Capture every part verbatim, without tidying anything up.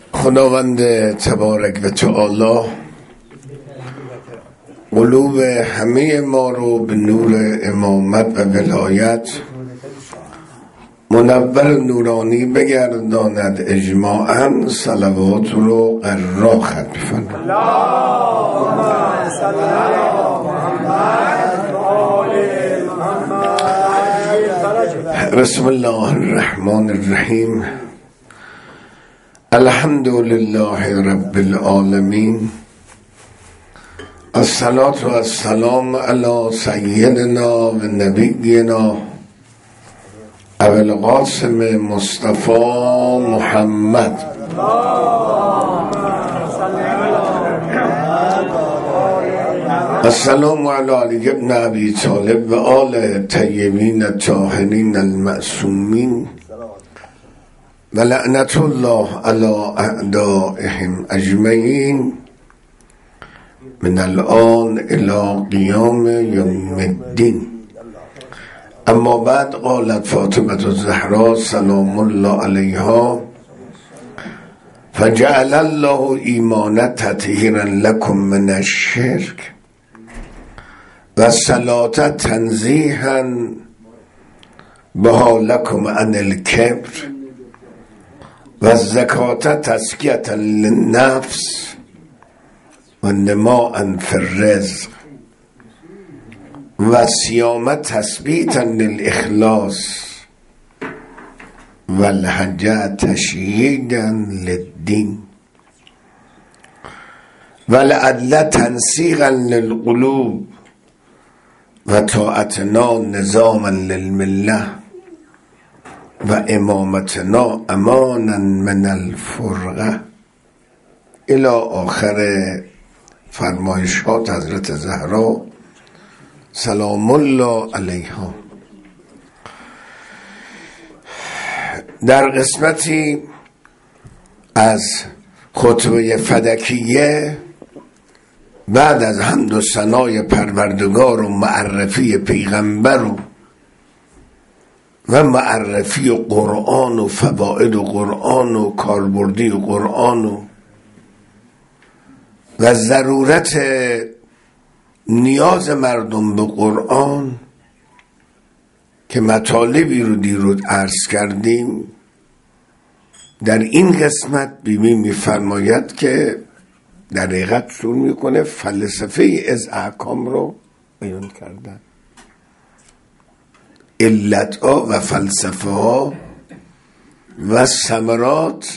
خداوند تبارک و تعالی قلوب همه ما رو به نور امامت و ولایت منور نورانی بگرداند. اجماعاً صلوات رو قرار ختم بفرمایید. اللهم صل علی محمد و آل محمد. بسم الله الرحمن الرحیم. الحمد لله رب العالمین. الصلاة و السلام علی سیدنا و نبینا ابو القاسم مصطفی محمد. السلام علی علی ابن ابی طالب و آل طیبین الطاهرین المعصومین و لعنت الله علی اعدائهم اجمعین من الان الی قیام یوم الدین. اما بعد قالت فاطمه الزهرا سلام الله علیها فجعل الله ایمان تطهیرا لکم من الشرک و صلاة تنزیها بها لکم عن الکبر و زکاة تزکیة للنفس و نماء فی الرزق و صیام تثبیتا للاخلاص و الحج تشییدا للدین و العدل تنسیقا للقلوب و طاعتنا نظاما للمله و امامتنا امانا من الفرقه الی آخر فرمایشات حضرت زهرا سلام الله علیها. در قسمتی از خطبه فدکیه بعد از حمد و ثنای پروردگار و معرفی پیغمبر و و معرفی و قرآن و فواید و قرآن و کاربردی و قرآن و و ضرورت نیاز مردم به قرآن که مطالبی رو دیروز عرض کردیم، در این قسمت بیبی میفرماید که در حقیقت شروع میکنه فلسفه از احکام رو بیان کردن، علت ها و فلسفه ها و ثمرات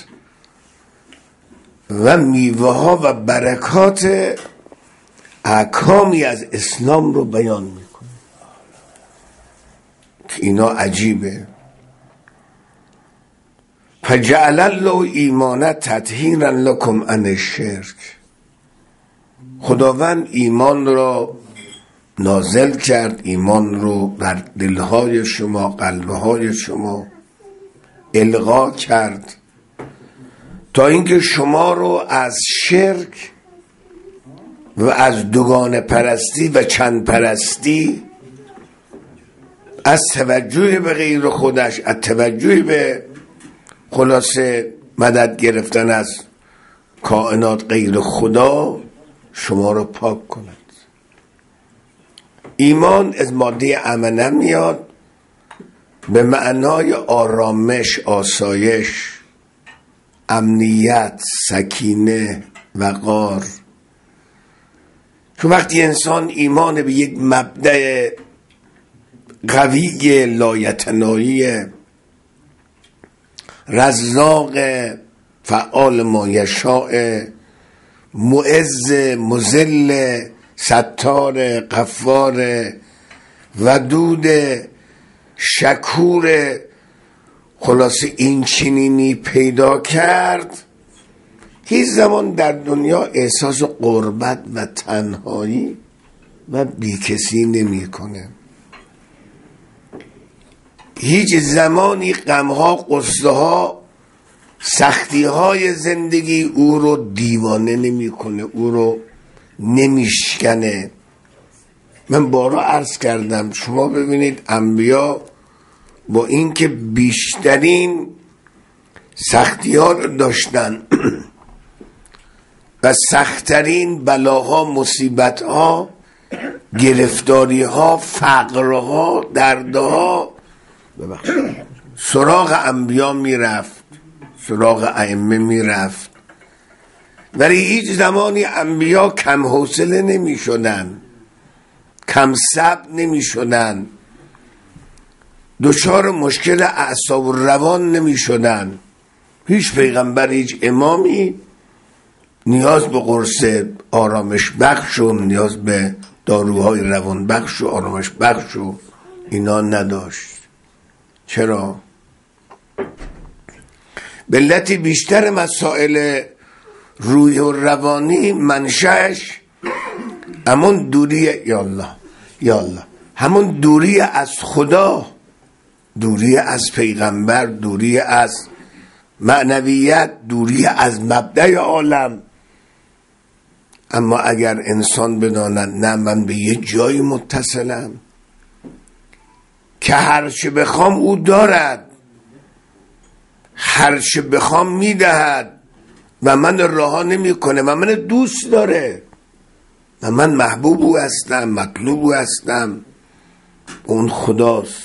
و میوه ها و برکات احکامی از اسلام رو بیان میکنه که اینا عجیبه. فجعل الله ایمان تطهیرا لکم عن الشرک. خداوند ایمان را نازل کرد، ایمان رو بر دلهای شما، قلبهای شما القا کرد تا اینکه شما رو از شرک و از دوگانه پرستی و چند پرستی، از توجه به غیر خودش، از توجه به خلاصه مدد گرفتن از کائنات غیر خدا، شما رو پاک کند. ایمان از ماده امنه میاد به معنای آرامش، آسایش، امنیت، سکینه، وقار. چون وقتی انسان ایمان به یک مبدأ قوی لایتناهی رزاق فعال ما یشاء معز مذل ستار غفار ودود شکور، خلاصه این چنینی پیدا کرد، هیچ زمان در دنیا احساس غربت و تنهایی و بیکسی نمی کنه. هیچ زمانی غمها، غصه ها، سختی های زندگی او رو دیوانه نمی کنه، او رو نمیشکنه. من بارا عرض کردم شما ببینید انبیا با اینکه بیشترین سختی ها رو داشتن و سختترین بلاها، مصیبت ها، گرفتاری ها، فقرها، دردها سراغ انبیا میرفت، سراغ ائمه میرفت، ولی هیچ زمانی انبیا کم حوصله نمی شدن، کم صبر نمی شدن، دچار مشکل اعصاب و روان نمی شدن. هیچ پیغمبر، هیچ امامی نیاز به قرص آرامش بخش و نیاز به داروهای روان بخش و آرامش بخش و اینا نداشت. چرا؟ به علت بیشتر مسائل روحی و روانی منشأش همون دوری، یا الله یا الله، همون دوری از خدا، دوری از پیغمبر، دوری از معنویت، دوری از مبدأ عالم. اما اگر انسان بداند نه، من به یه جایی متصلم که هرچه بخوام او دارد، هرچه بخوام میدهد و من رها نمی کنه و من دوست داره و من محبوب او هستم، مطلوب او هستم، اون خداست.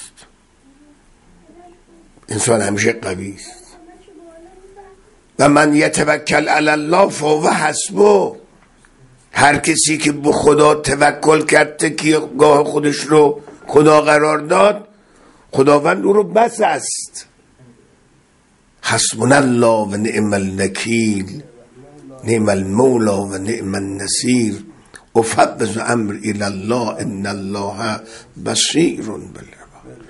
انسان همیشه قوی است. و من یتوکل علی الله فهو حسبه. هر کسی که به خدا توکل کرد، تکیهگاه خودش رو خدا قرار داد، خداوند او رو بس است. حسبنا الله و نعم الوکیل، نعم المولا و نعم النصیر، افوض امر الی الله ان الله بصیر بالعباد.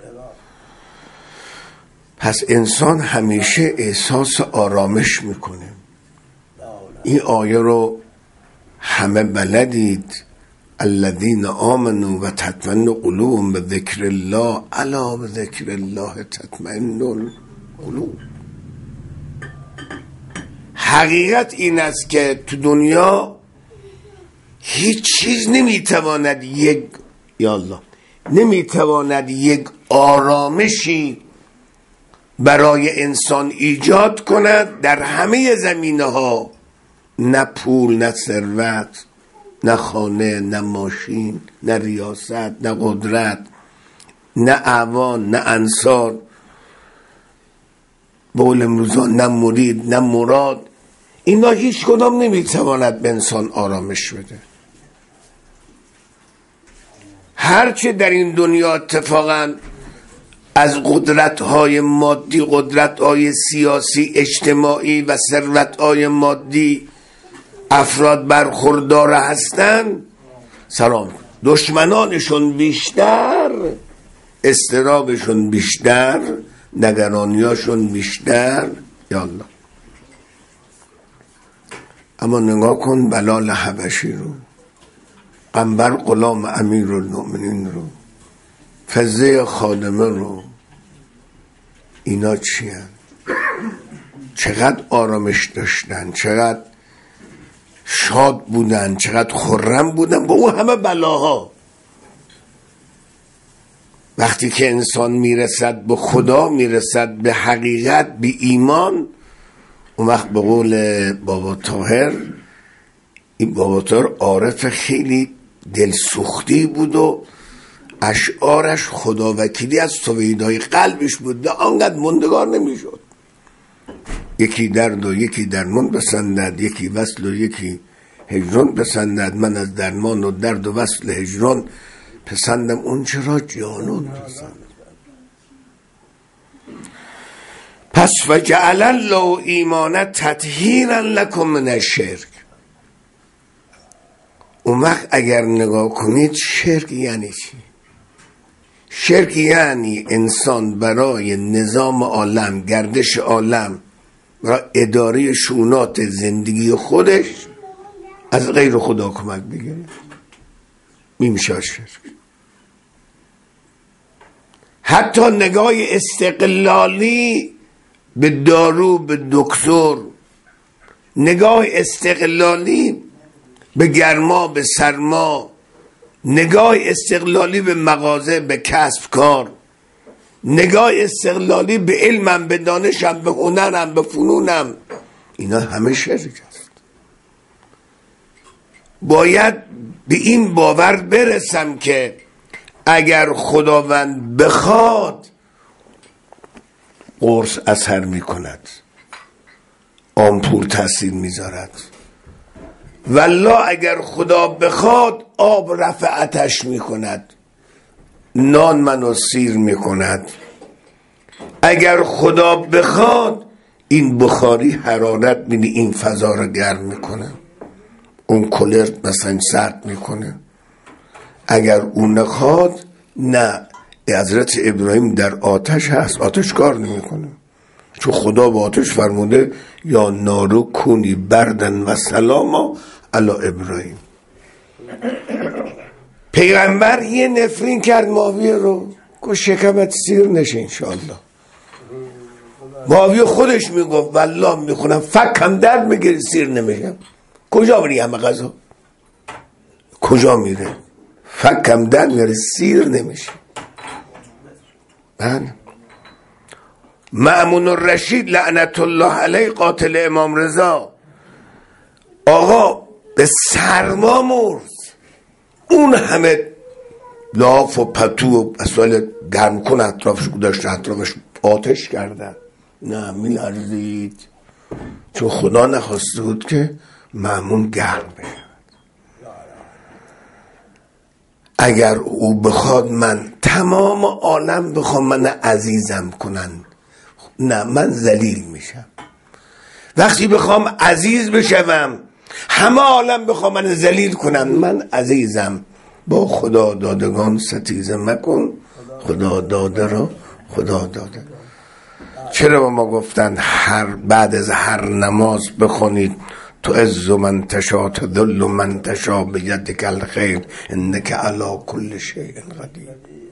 پس انسان همیشه احساس آرامش میکنه. این آیه رو همه بلدید. الذین آمنوا و تطمئن قلوبهم بذکر الله، الا بذکر الله تطمئن القلوب. حقیقت این است که تو دنیا هیچ چیز نمیتواند یک یا الله نمیتواند یک آرامشی برای انسان ایجاد کند در همه زمینه ها. نه پول، نه ثروت، نه خانه، نه ماشین، نه ریاست، نه قدرت، نه اعوان، نه انصار، بول امروزان، نه مرید، نه مراد. اینا هیچ کدام نمیتواند به انسان آرامش بده. هرچه در این دنیا اتفاقا از قدرت‌های مادی، قدرت‌های سیاسی، اجتماعی و ثروت‌های مادی افراد برخوردار هستند، سلام، دشمنانشون بیشتر، اضطرابشون بیشتر، نگرانیاشون بیشتر. یا الله. اما نگاه کن بلال حبشی رو، قنبر غلام امیرالمؤمنین رو، فزه خادمه رو، اینا چی هن؟ چقدر آرامش داشتن، چقدر شاد بودن، چقدر خرم بودن با اون همه بلاها. وقتی که انسان میرسد به خدا، میرسد به حقیقت، به ایمان، اون وقت به قول بابا طاهر، این بابا طاهر عارف خیلی دلسوختی بود و اشعارش خدا وکیلی از سویدای قلبش بود، آنقدر مندگار نمیشد. یکی درد و یکی درمان بسندد، یکی وصل و یکی هجران بسندد. من از درمان و درد و وصل هجران پسندم اون چرا جانون پسند. پس و جعل الله ایمان تطهیرا لکم من الشرک. اون وقت اگر نگاه کنید شرک یعنی چی؟ شرک یعنی انسان برای نظام عالم، گردش عالم و اداره شؤونات زندگی خودش از غیر خدا کمک بگیره. میشه شرک. حتی نگاه استقلالی به دارو، به دکتر، نگاه استقلالی به گرما، به سرما، نگاه استقلالی به مغازه، به کسب کار، نگاه استقلالی به علمم، به دانشم، به هنرم، به فنونم، اینا همه شرک است. باید به این باور برسم که اگر خداوند بخواد قرص اثر می کند، آمپول تاثیر می دارد، والله اگر خدا بخواد آب رفع آتش می کند، نان منو سیر می کند، اگر خدا بخواد این بخاری حرارت میده این فضا رو گرم میکنه، اون کولر مثلا سرد میکنه. اگر اون نخواد نه. حضرت ابراهیم در آتش هست، آتش کار نمیکنه، چون خدا با آتش فرموده یا نارو کونی بردن و سلاما علی ابراهیم. پیغمبر یه نفرین کرد معاویه رو، که شکمت سیر نشه انشاءالله. معاویه خودش میگفت والله میخونم فکم درد میگیره سیر نمیشم. کجا بری همه غذا؟ کجا میره؟ فکم درد میگیره سیر نمیشه. من مأمون الرشید لعنت الله علیه قاتل امام رضا، آقا به سرما مرد، اون همه لاف و پتو و اسوال گرم کن اطرافش گذاشته، اطرافش آتش کردن، نه میلرزید، چون خدا نخواسته بود که مأمون گرم بشه. اگر او بخواد من تمام عالم بخوام من عزیزم کنن، نه من ذلیل میشم. وقتی بخوام عزیز بشم همه عالم بخوام من ذلیل کنن، من عزیزم. با خدا دادگان ستیزه مکن، خدا داده را خدا داده. چرا با ما گفتن هر بعد از هر نماز بخونید تو عز من تشا تذل من تشا بیدک الخیر انک علی کل شیء قدیر.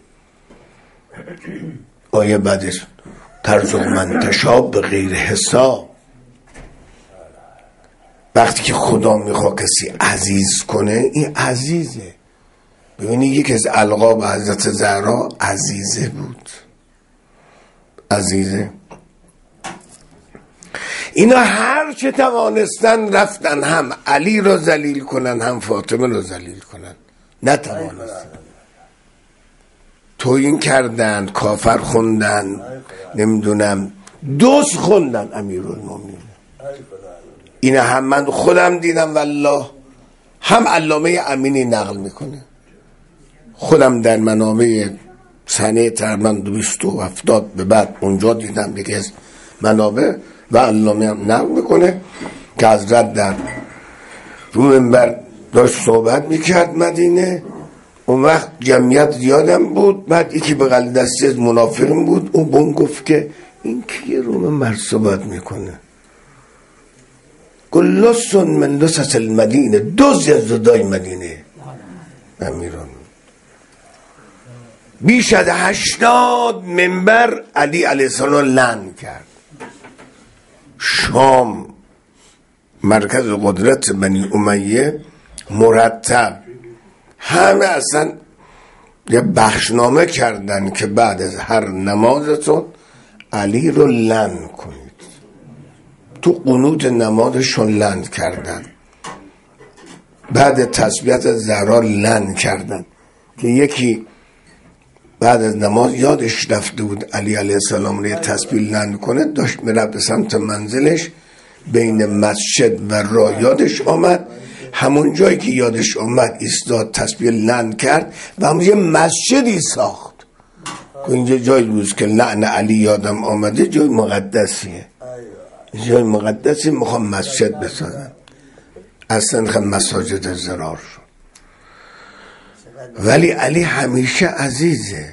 آیه بعدش ترزق من تشا به غیر حساب. وقتی که خدا میخواد کسی عزیز کنه، این عزیزه. ببینید یکی از القاب حضرت زهرا عزیزه بود، عزیزه. اینا هر چه توانستن رفتن هم علی را ذلیل کنن هم فاطمه را ذلیل کنن، نتوانستن. تویین کردن، کافر خوندن، نمیدونم دوست خوندن امیرالمومنین. اینا هم من خودم دیدم والله، هم علامه امینی نقل میکنه، خودم در منابع سنه تقریبا دویست و هفتاد به بعد اونجا دیدم، یکی از منابع و علامه هم نقل میکنه که حضرت در رو منبر داشت صحبت میکرد مدینه. اون وقت جمعیت زیادم بود، بعد یکی بغل دستی از منافقین بود، اون بون گفت که این کیه رو منبر صحبت میکنه؟ گلستون من لسس المدینه، دوزی از دودای مدینه. امیران بیش از هشتاد منبر علی علیه السلام لعن کرد. شام مرکز قدرت بنی امیه، مرتب همه اصلا یه بخشنامه کردن که بعد از هر نمازتون علی رو لعن کنید. تو قنوت نمازشون لعن کردن، بعد تسبیحات زهرا لعن کردن که یکی بعد از نماز یادش رفته بود علی علیه السلام رو یه تسبیح لعن کنه، داشت میرفت به سمت منزلش، بین مسجد و راه یادش آمد، همون جایی که یادش آمد ایستاد تسبیح لعن کرد و همون یه مسجدی ساخت که اینجا جایی بود که لعن علی یادم آمده، جای مقدسیه، جای مقدسی، میخوام مسجد بسازن. اصلا خیلی مساجد زرار شد. ولی علی همیشه عزیزه.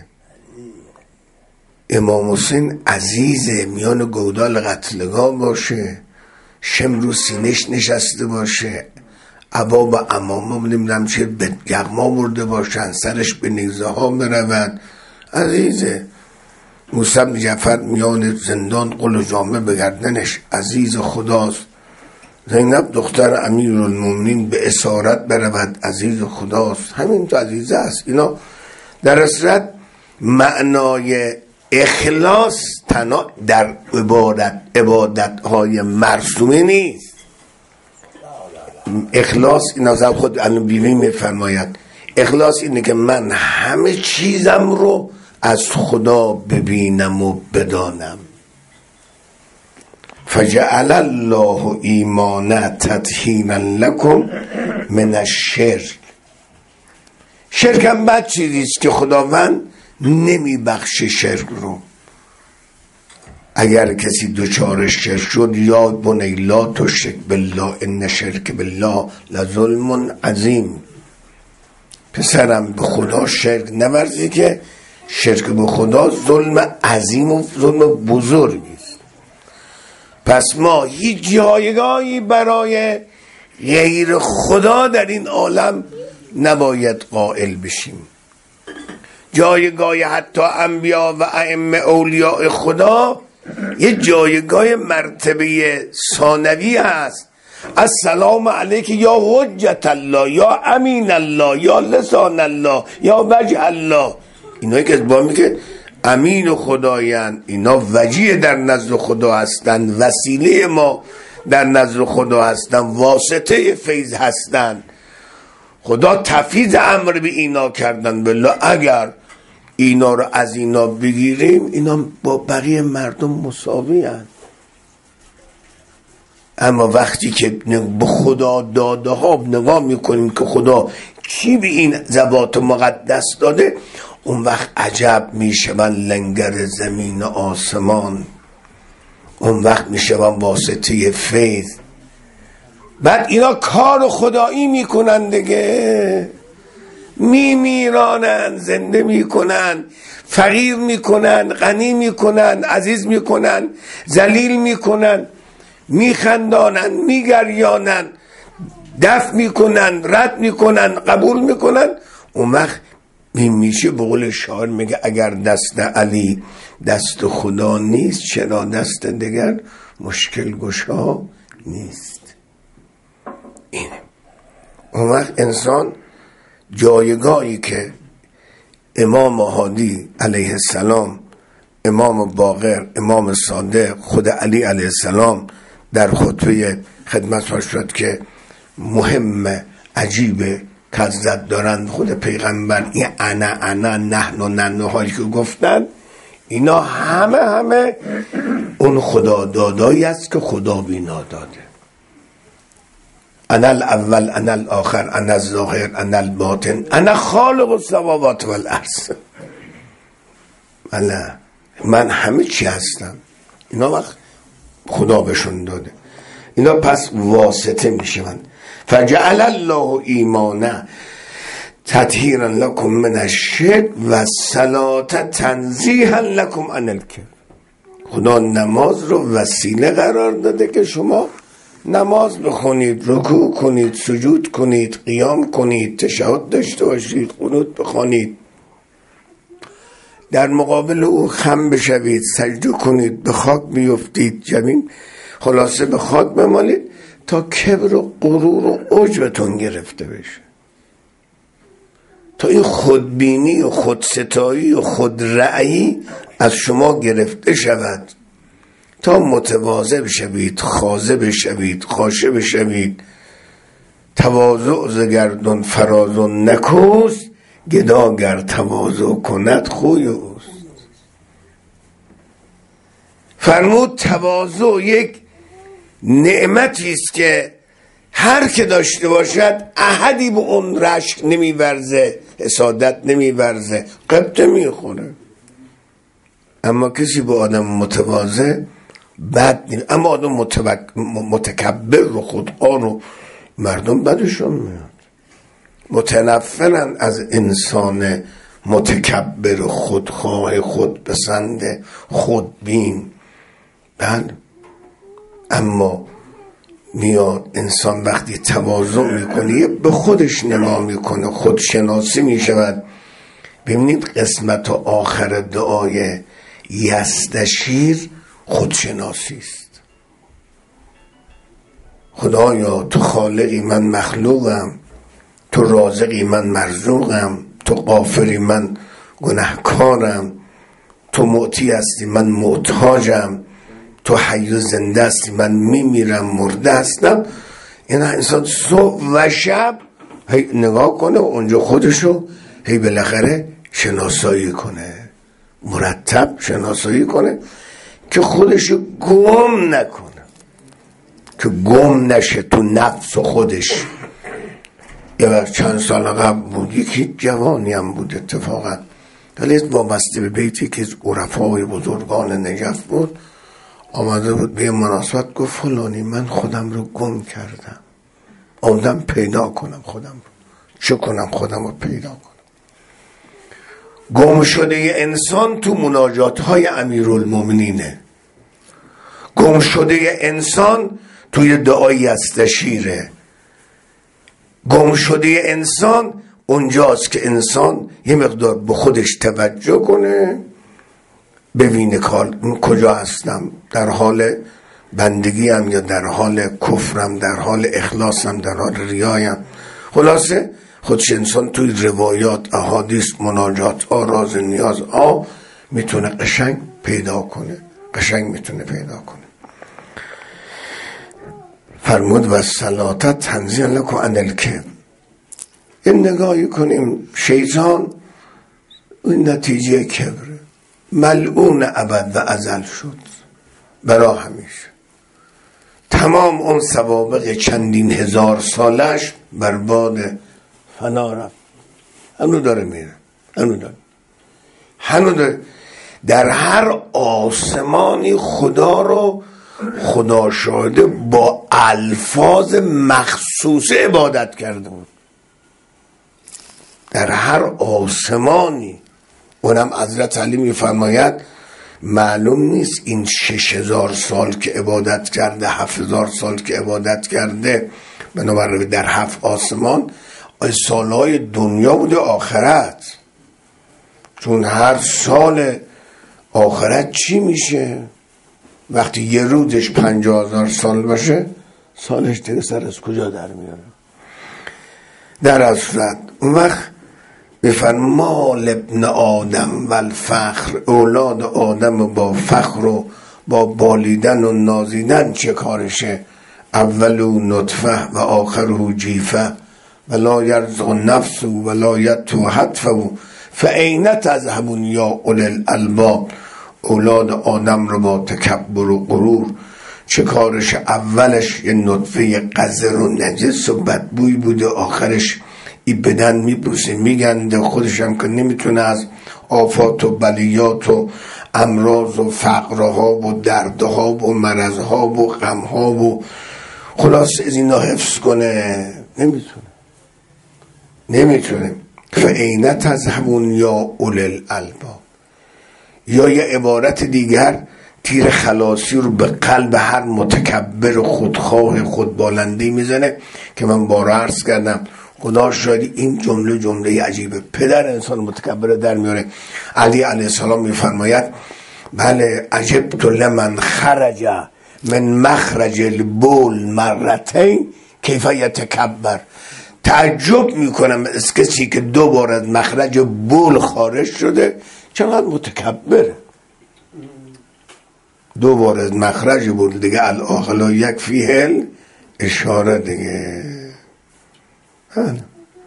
امام حسین عزیزه، میان گودال قتلگاه باشه، شم رو سینش نشسته باشه، عبا و امامه نمیدونم چه به یغما برده باشن، سرش به نیزه ها برود، عزیزه. موسی بن جعفر میان زندان قل و جامه بگردنش، عزیز خداست. زینب دختر امیرالمومنین به اسارت برود، عزیز خداست. همین تو عزیزه است. اینا در اصل معنای اخلاص تنها در عبادت عبادت های مرسومه نیست. اخلاص این از خود الان بیبی میفرماید اخلاص اینه که من همه چیزم رو از خدا ببینم و بدانم. فجعل الله ایمانا تطهیرا لکم من الشرک. شرک هم بد چیزیست که خداوند نمی بخشه شرک رو. اگر کسی دوچار شرک شد یا بنی لا تشرک بالله ان شرک بالله لظلم عظیم. پسرم به خدا شرک نورزی که شرک به خدا ظلم عظیم و ظلم بزرگی است. پس ما هیچ جایگاهی برای غیر خدا در این عالم نباید قائل بشیم. جایگاه حتی انبیا و ائمه اولیاء خدا یه جایگاه مرتبه ثانوی هست. السلام علیک یا حجت الله یا امین الله یا لسان الله یا وجه الله. اینایی که با میگه امین خدایان، اینا وجیه در نزد خدا هستن، وسیله ما در نزد خدا هستن، واسطه فیض هستن. خدا تفیض امر به اینا کردن. بالله اگر اینا رو از اینا بگیریم اینا با بقیه مردم مساوی هستند. اما وقتی که به خدا داده ها نگاه میکنیم که خدا کی به این ذوات مقدس داده، اون وقت عجب میشون لنگر زمین آسمان، اون وقت میشون واسطه فیض. بعد اینا کار خدایی میکنن دیگه، میمیرانن، زنده میکنن، فقیر میکنن، غنی میکنن، عزیز میکنن، ذلیل میکنن، میخندانن، میگریانن، دفع میکنن، رد میکنن، قبول میکنن. اون وقت میشه به قول شاعر میگه اگر دست علی دست خدا نیست چرا دست دیگر مشکل گشا نیست. اینه اون وقت انسان جایگاهی که امام هادی علیه السلام، امام باقر، امام صادق، خود علی علیه السلام در خطبه خدمت فرمود که مهم عجیبه کذب دارن خود پیغمبر این انا انا نحن و نحن هایی که گفتن اینا همه همه اون خدا دادایی است که خدا بینا داده. انا الاول انا الاخر انا الظاهر انا الباطن انا خالق السماوات والارض. انا من همه چی هستم. اینا وقت خدا بهشون داده. اینا پس واسطه میشن. فجعل الله ایمانا تطهیرا لکم من الشرک و الصلاة تنزیها لکم عن الکفر. خدا نماز رو وسیله قرار داده که شما نماز بخونید، رکوع کنید، سجود کنید، قیام کنید، تشهد داشته باشید، قنوت بخونید، در مقابل او خم بشوید، سجده کنید، به خاک بیفتید، جمین خلاصه به خاک بمالید تا کبر و غرور و عجبتون گرفته بشه، تا این خودبینی و خودستایی و خودرأیی از شما گرفته شود، تا متواضع بشوید، خاضع بشوید، خاشع بشوید. تواضع ز گردون فراز و نکوست، گداگر تواضع کند خوی اوست. فرمود تواضع یک نعمتی است که هر که داشته باشد احدی به اون رشک نمیورزه، حسادت نمیورزه، قبطه میخوره. اما کسی به آدم متواضع بد نیم. اما آدم متوک... متکبر رو خودخواه رو مردم بدشون میاد، متنفرن از انسان متکبر، خودخواه، خودپسند، خودبین. بله اما میاد انسان وقتی تواضع میکنه به خودش نگاه میکنه، خودشناسی میشود. ببینید قسمت آخر دعای یستشیر خودشناسی است. خدایا تو خالقی من مخلوقم، تو رازقی من مرزوقم، تو غافری من گناهکارم، تو معطی هستی من محتاجم، تو حی و زنده هستی من میمیرم مرده هستم. این انسان صبح و شب هی نگاه کنه و اونجا خودشو هی بالاخره شناسایی کنه، مرتب شناسایی کنه که خودشو گم نکنه، که گم نشه تو نفس و خودش. یه وقت چند سال قبل بود، یکی جوانی هم بود اتفاقا، ولی وابسته به بیتی که از عرفای بزرگان نجف بود، آمده بود به مناسبت گفت فلانی من خودم رو گم کردم، آمدم پیدا کنم خودم رو. چه کنم خودم رو پیدا کنم؟ گم شده انسان تو مناجات های امیرالمومنینه، گم شده انسان توی دعای استشیره، گم شده انسان اونجاست که انسان یه مقدار به خودش توجه کنه، ببینه کار کجا هستم، در حال بندگی هم یا در حال کفرم، در حال اخلاصم، در حال ریایم. خلاصه خودش انسان توی روایات، احادیث، مناجات ها، راز نیاز ها میتونه قشنگ پیدا کنه، قشنگ میتونه پیدا کنه. فرمود و صلاتت تنزیه لکو عن الکبر. این نگاهی کنیم شیطان این نتیجه کبره، ملعون ابد و ازل شد برا همیشه. تمام اون سوابق چندین هزار سالش برباد فنا رفت. هنو داره میره، هنو داره هنو داره در هر آسمانی خدا رو خدا شاهده با الفاظ مخصوص عبادت کرده بود، در هر آسمانی. اونم حضرت علی میفرماید معلوم نیست این شش هزار سال که عبادت کرده، هفت هزار سال که عبادت کرده، بنابراین در هفت آسمان سالهای دنیا بوده آخرت، چون هر سال آخرت چی میشه؟ وقتی یه روزش پنجاه هزار سال باشه، سالش دیگه سر از کجا در میاره؟ در اصلت اون وقت بفرمال ابن آدم و الفخر، اولاد آدم با فخر و با بالیدن و نازیدن چه کارشه؟ اولو نطفه و آخرو جیفه ولا یرزق نفس ولا یتو حتفه فاین تذهبون یا اولی الالباب. اولاد آدم رو با تکبر و غرور چه کارش؟ اولش یه نطفه قذر و نجس و بدبوی بوده، آخرش ای بدن میبوسه میگنده، خودش هم که نمیتونه از آفات و بلیات و امراض و فقرها و دردها و مرضها و غمها و خلاص از اینا حفظ کنه، نمیتونه نمیتونه فاین تذهبون یا اولی الالباب. یا یه عبارت دیگر تیر خلاصی رو به قلب هر متکبر خودخواه خودبالندی میزنه که من بارا عرض کردم خدا شاید این جمله جمله عجیبه، پدر انسان متکبر در میاره. علی علیه السلام میفرماید بله عجبت لمن خرج من مخرج البول مرتین کیف یتکبر. تعجب میکنم از کسی که دو بار از مخرج بول خارج شده چقدر متکبره. دو بار از مخرج بول دیگه الاخلا یک فیهل اشاره دیگه. بله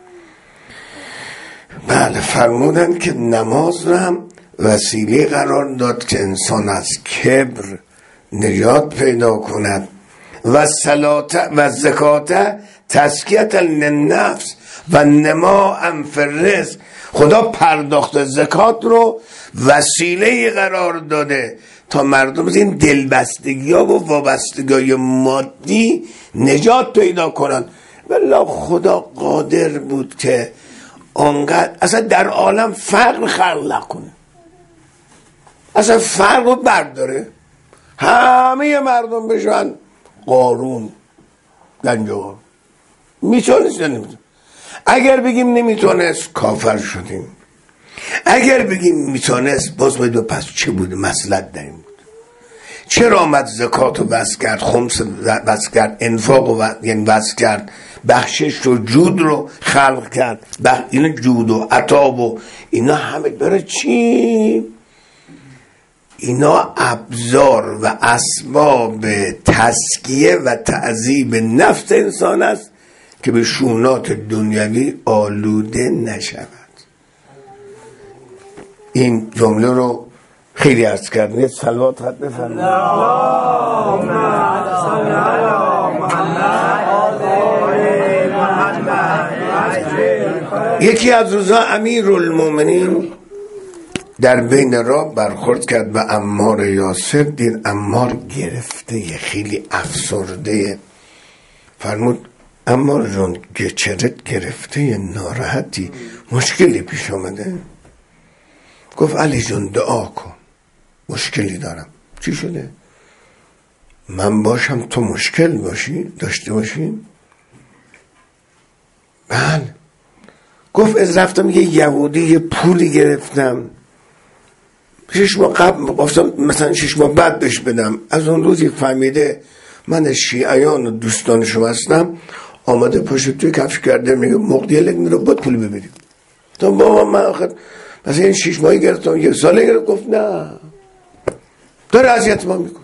بله فرمودن که نماز رو هم وسیله قرار داد که انسان از کبر نجات پیدا کند و صلات و زکات تزکیت للنفس و نما فی الرزق. خدا پرداخت زکات رو وسیله قرار داده تا مردم از این دلبستگی ها و وابستگی های مادی نجات پیدا کنن. والله خدا قادر بود که آنقدر اصلا در عالم فقر خلق کنه، اصلا فقر رو برداره، همه مردم بشن قارون گنجا. میتونست یا نمیتونست؟ اگر بگیم نمیتونست کافر شدیم، اگر بگیم میتونست باز باید پس چه بود؟ مصلحت در این بود. چرا آمد زکات رو بس کرد، خمس بس کرد، انفاق رو یعنی بس کرد، بخشش رو جود رو خلق کرد، بخ... اینا جود و عطا و اینا همه برای چی؟ اینا ابزار و اسباب تزکیه و تعذیب نفس انسان است که به شونات دنیوی آلوده نشود. این جمله رو خیلی عرض کردیم. صلوات خط بفرمایید. یکی از روزها امیرالمومنین در بین راه برخورد کرد به عمار یاسر، دید عمار گرفته، خیلی افسرده. فرمود عمار جون گچرت گرفته، ناراحتی، مشکلی پیش آمده؟ گفت علی جون دعا کن، مشکلی دارم. چی شده؟ من باشم تو مشکل باشی داشته باشی؟ بله. گفت از رفتم یه یهودی یه پولی گرفتم، شش ماه قبل گفتم مثلا شش ماه بعد بهش بدم. از اون روزی فهمیده من شیعیان و دوستان شما هستم، آمده پشت توی کفش کرده، میگه مقدیه لگ میره بود پول ببریم. تو بابا من آخر مثلا این شش ماهی گرفتم یک ساله گرفت. گفت نه داره اذیت ما میکن.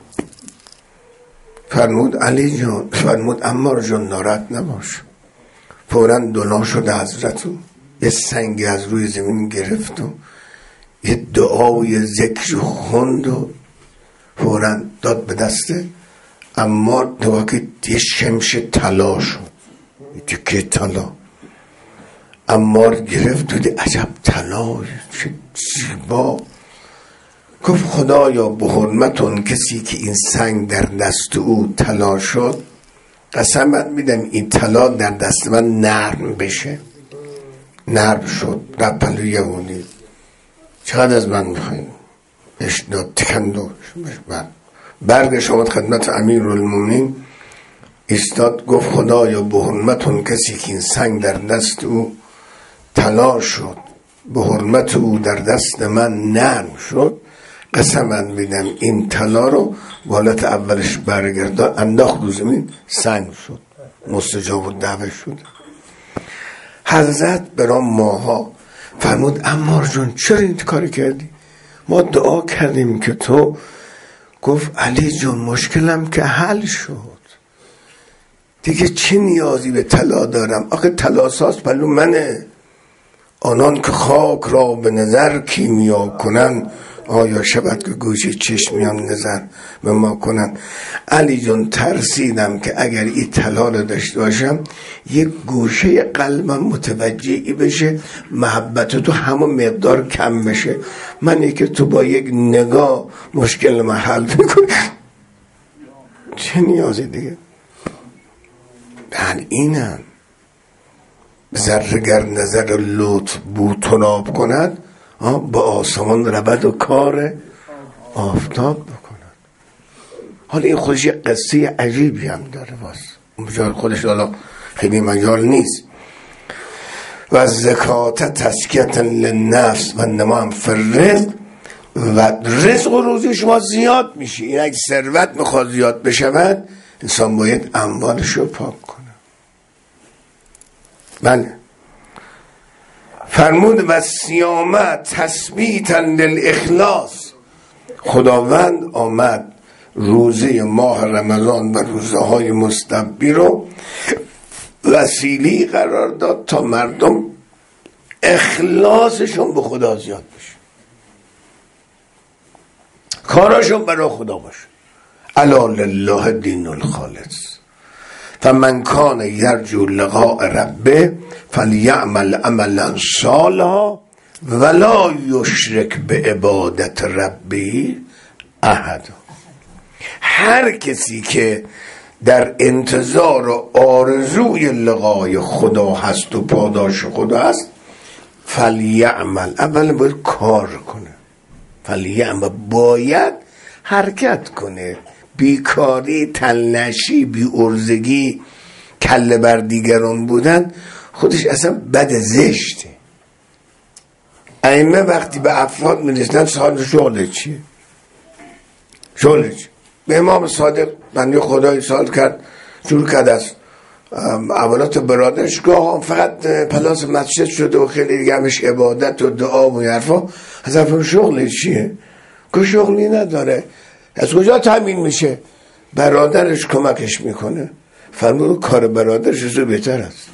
فرمود علی جان، فرمود عمار جان ناراحت نباش. فوراً دنا شد حضرتو، یه سنگی از روی زمین گرفت و یه دعای ذکر خوند و فوراً داد به دسته عمار. دعا که یه شمش طلا شد، یه تکه طلا. عمار گرفت و دید عجب طلا، چه زیبا. گفت خدایا به حرمت اون کسی که این سنگ در دست او طلا شد، قسمت میدم این طلا در دست من نرم بشه. نرم شد. رب پلو یهودی چقدر از من میخواین؟ بهش داد تکندو. برگشت آمد خدمت امیرالمومنین ایستاد، گفت خدایا به حرمت اون کسی که این سنگ در دست او طلا شد، به حرمت او در دست من نرم شد، قسمت میدم این طلا رو بالت اولش برگردان انداخت رو زمین، سنگ شد، مستجاب الدعوه شد. حضرت برام ماها فرمود عمار جون چرا این کاری کردی؟ ما دعا کردیم که تو. گفت علی جون مشکلم که حل شد دیگه، چه نیازی به طلا دارم؟ آخه طلا ساز پلو منه. آنان که خاک را به نظر کیمیا کنن، آیا شبت که گوشه چشمیان نظر به ما کنن. علی جون ترسیدم که اگر این طلا رو داشته باشم یک گوشه قلبم متوجهی بشه، محبت تو همون مقدار کم بشه. منی که تو با یک نگاه مشکل من حل میکنی، چه نیازی دیگه؟ بل اینم ذره‌گر نظر لطف بوتناب کند، با آسمان رود و کار آفتاب بکند. حالا این خودش یه قصه عجیبی هم داره، باز خودش حالا خیلی مجال نیست. و زکات تزکیة للنفس و نما هم فرزق، و رزق و روزی شما زیاد میشه. این اگه ثروت میخواد زیاد بشود، انسان باید اموالش رو پاک کنه. بله. فرمود و صیام تثبیتا للاخلاص، خداوند آمد روزه ماه رمضان و روزه های مستقبی رو وسیله قرار داد تا مردم اخلاصشون به خدا زیاد بشه، کاراشون برای خدا باشه. الا لله دین الخالص فمن کان یرجو لقاء ربه فلیعمل عملا صالحا ولا یشرک بعبادت ربه احد. هر کسی که در انتظار و آرزوی لقای خدا هست و پاداش خدا هست، فلیعمل، اول باید کار کنه. فلیعمل باید حرکت کنه. بیکاری، تلنشی، بی ارزگی، کله بر دیگران بودن خودش اصلا بد زشته. ائمه وقتی به افراد میرسن سوال شغل چیه؟ شغل چیه؟ به امام صادق بنده خدای سوال کرد، جور کرد از اولات برادرش، گاه فقط پلاس مسجد شده و خیلی دیگه همش عبادت و دعا و حرفا. از افراد شغل چیه؟ که شغلی نداره، از کجا تامین میشه؟ برادرش کمکش میکنه. فرمود کار برادرش از بهتر است.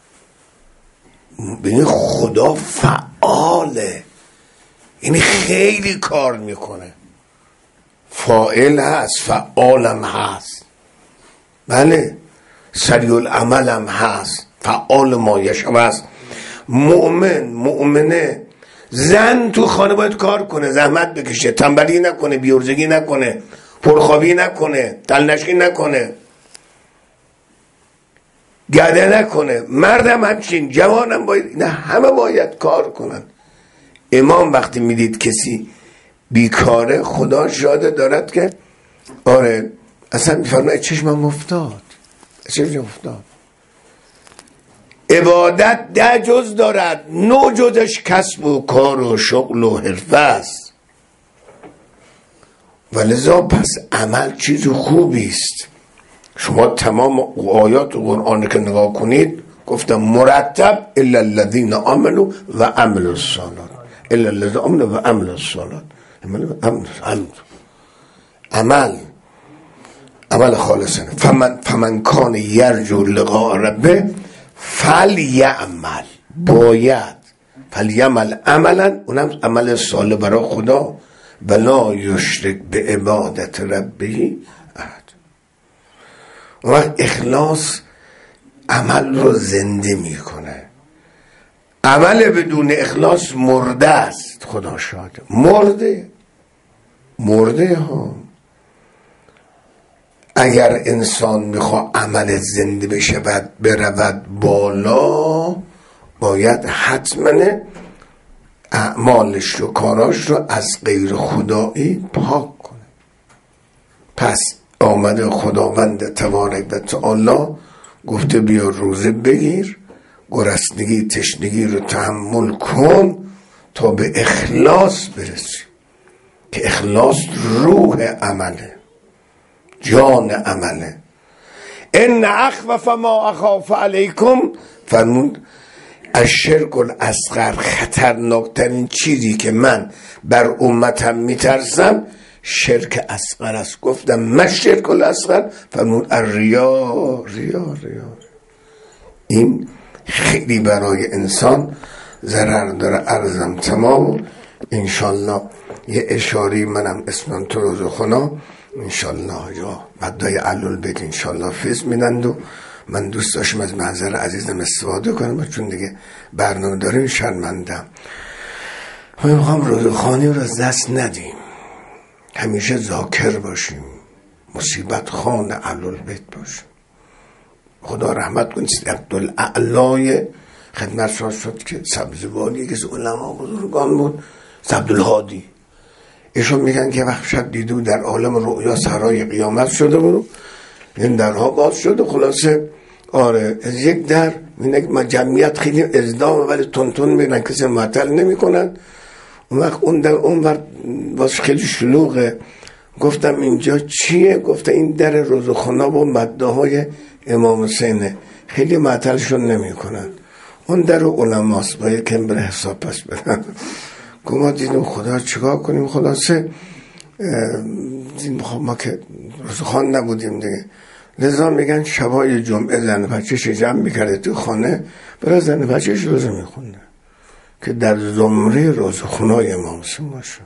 ببین خدا فعاله، یعنی خیلی کار میکنه، فاعل هست، فعالم هست، بله، سریع العمل هم هست، فعال مایش هم هست. مؤمن مؤمنه زن تو خانه باید کار کنه، زحمت بکشه، تنبلی نکنه، بیورزگی نکنه، پرخوابی نکنه، تلنشکی نکنه، گده نکنه. مردم همچین، جوانم باید، نه همه باید کار کنن. امام وقتی میدید کسی بیکاره خدا شاده دارد که آره اصلا میفرماید چشمم افتاد، چشمم افتاد. عبادت ده جز دارد، نو جزش کسب و کار و شغل و حرفه است. ولذا پس عمل چیز خوبی است. شما تمام آیات قرآن که نگاه کنید گفتم مرتب الا الذين آمنوا و عملوا الصالحات، الا الذين آمنوا و عملوا الصالحات، عمل عمل خالصانه. فمن فمن کان یرجو لقاء ربه فلیعمل، باید فلیعمل عملا، اونم عمل صالح برای خدا، ولا یشرک به عبادت ربه احد. و اخلاص عمل رو زنده میکنه. عمل بدون اخلاص مرده است، خدا شاده، مرده مرده ها. اگر انسان میخواد عمل زنده بشه و برود بالا، باید حتما اعمالش و کاراش رو از غیر خدایی پاک کنه. پس آمده خداوند تبارک و تعالی گفته بیا روزه بگیر، گرسنگی تشنگی رو تحمل کن تا به اخلاص برسی، که اخلاص روح عمله، جان عمله. ان اخوف ما اخاف علیکم، فرمود الشرک الاصغر، خطرناکترین چیزی که من بر امتم میترسم شرک اصغر است. گفتم ما شرک الاصغر؟ فرمود الریا، ریا ریا. این خیلی برای انسان ضرر داره. عرضم تمام. انشالله یه اشاری منم اسمم تو روز خنا انشالله یا مدای علول بیت انشالله فیض میدند و من دوست داشتم از منظر عزیزم استفاده کنم، چون دیگه برنامه داریم شرمندم. ما میخوام روزخوانی رو از دست ندیم، همیشه ذاکر باشیم، مصیبت خان علول بیت باشیم. خدا رحمت کنید. عبدالاعلای خدمت شد شد که سبزوانی که علما بزرگان بود، عبدالهادی، ایشون میگن که وقت شب دیدو در عالم رؤیا سرای قیامت شده بود، این درها باز شده. خلاصه آره از یک در میگن جمعیت خیلی ازدام ولی تونتون میگن کسی معطل نمی کنن. اون وقت اون در اون وقت باز خیلی شلوغه. گفتم اینجا چیه؟ گفته این در روزخونا و مده های امام حسینه، خیلی معطلشون نمی کنن. اون در علماست، باید کم بره حساب پس برن. ما دیدیم خدا چیکار کنیم. خلاصه ما که روزخوان نبودیم دیگه، لذا میگن شبای جمعه زن بچه‌ش جمع میکرده تو خانه، برای زن بچه‌ش روزه میخونده که در زمره روزخونای امام حسین باشه.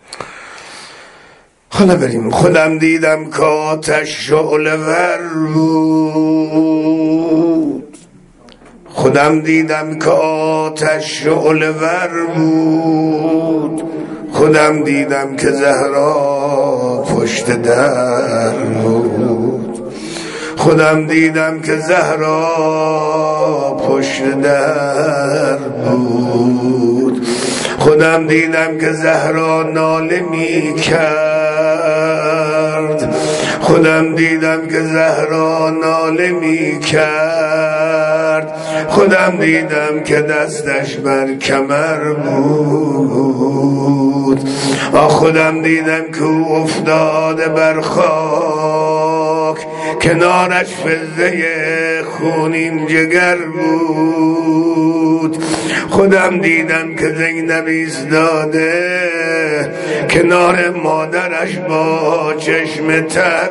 حالا بریم. خودم دیدم که آتش شعله ور بود، خودم دیدم که آتش شعله ور بود، خودم دیدم که زهرا پشت در بود، خودم دیدم که زهرا پشت در بود، خودم دیدم که زهرا ناله می کرد، خودم دیدم که زهرا ناله می کرد، خودم دیدم که دستش بر کمر بود، خودم دیدم که او افتاده بر خاک، کنارش فضه خونین جگر بود، خودم دیدم که زینب ایستاده کنار مادرش با چشم تر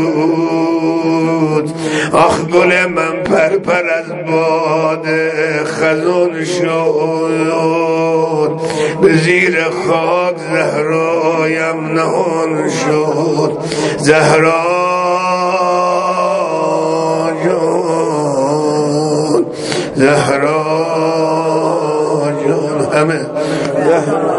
بود. آخ گل من پرپر از باد خزان شد، به زیر خاک زهرایم نهان شد. زهرا جان، زهرا جان، همه زهرا